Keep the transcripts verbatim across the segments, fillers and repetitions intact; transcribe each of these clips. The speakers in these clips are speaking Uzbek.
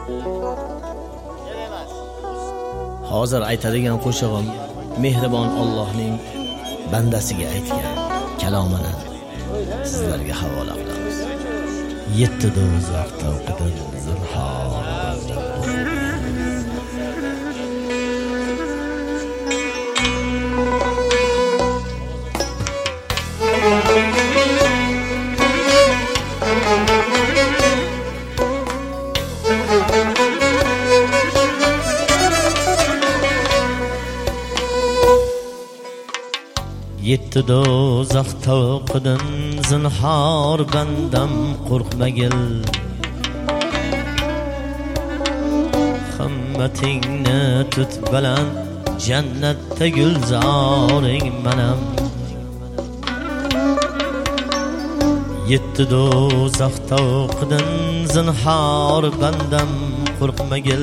Hozir aytadigan qo'shig'im mehribon Allohning bandasiga aytgan kalomini sizlarga havola qilamiz. Yetti do'zaxda o'qidim zinhor. Yetti do'zaxda o'qidim zinhor bandam qo'rqmagil. Himmatingni tut baland jannatda gulzoring manam. Yetti do'zaxda o'qidim zinhor bandam qo'rqmagil.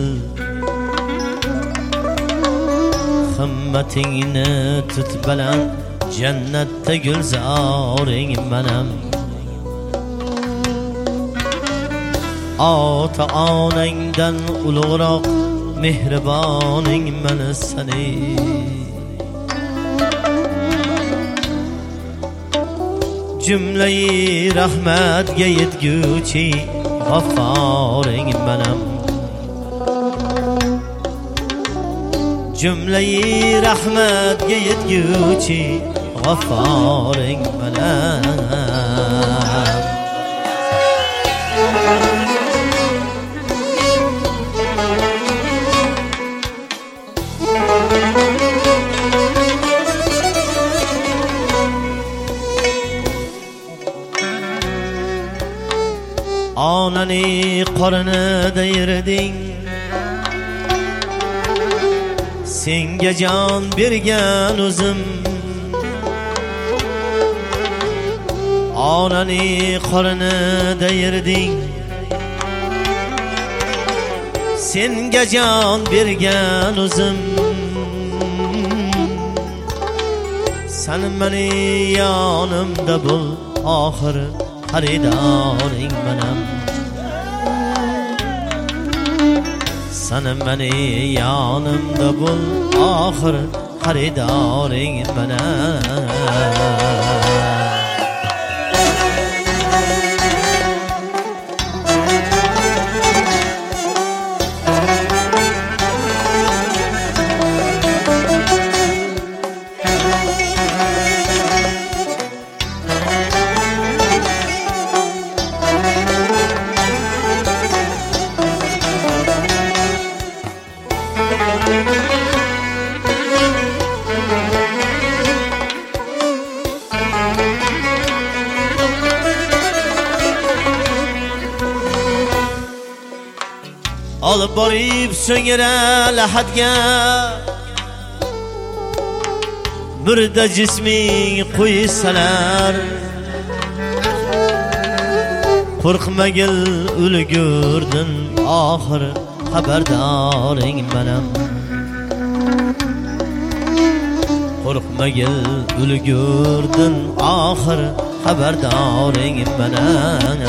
Himmatingni tut baland jannatda gulzoring manam. Ota onangdan ulug'roq mehriboning mana sani. Jumlai rahmatga yetguchi g'afforing manam. Jumlai rahmatga yetguchi g'afforing manam. Onani qornida yerding, senga jon bergan o'zim. Onani qornida yerding, senga jon bergan o'zim. Sen meni yonimda bo'l, oxir xaridoring manam. Sen meni yonimda bo'l, oxir xaridoring manam. Olib borib so'ngra lahadga, birda jisming qo'ysalar. Qo'rqmagil o'lgurdin, oxir xabardoring manam. Qo'rqmagil o'lgurdin, oxir xabardoring manam.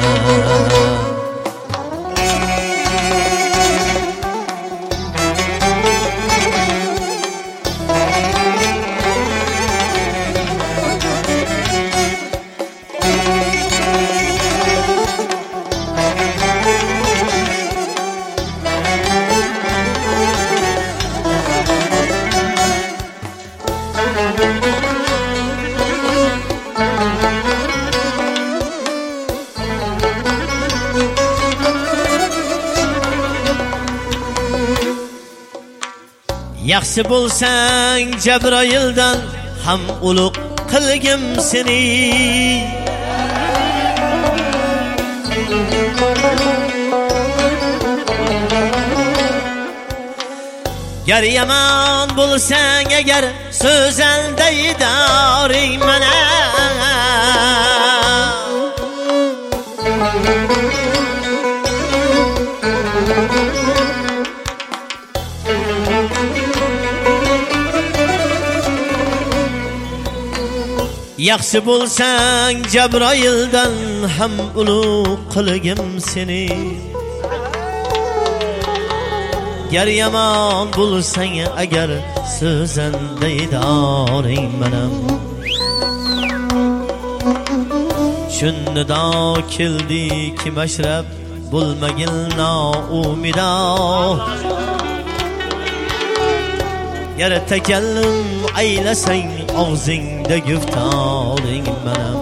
Yaxshi bo'lsang Jabroildan ham ulug' qilgim seni. Gar yomon bo'lsang agar so'zalda idoring mana. Yaxshi bo'lsang Jabroildan ham ulug' qilgim seni. Ger yomon bo'lsang agar so'zanda idoring menam Shunda keldi ki mashrab bulmagil noumida Ger takallum aylasang og'zingda guftoring menam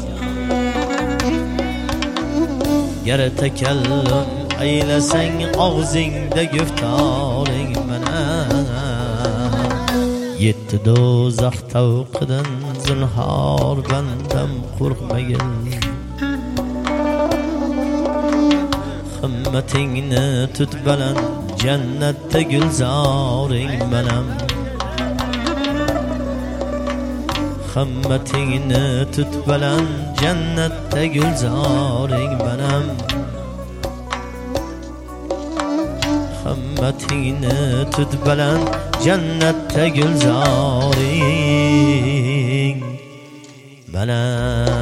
Ger takallum aylasang og'zingda guftoring menam Yetti do'zax tavqidan zinhor bandam qo'rqmagin Himmatingni tut baland jannatda gulzoring menam Himmatingni tut baland jannatda gulzoring menam Himmatingni tut baland jannatda gulzoring menam